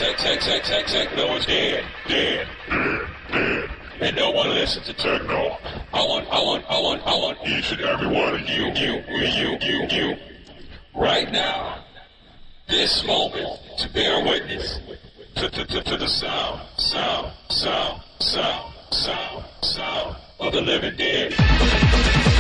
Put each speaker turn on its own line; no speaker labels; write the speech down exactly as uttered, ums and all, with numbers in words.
tech, tech, tech, tech, techno is dead, dead, dead, dead. And no one listens to techno. I want, I want, I want, I want each and every one of you, you, you, you, you, right now, this moment, to bear witness to, to, to, to the sound, sound, sound, sound, sound, sound of the living dead.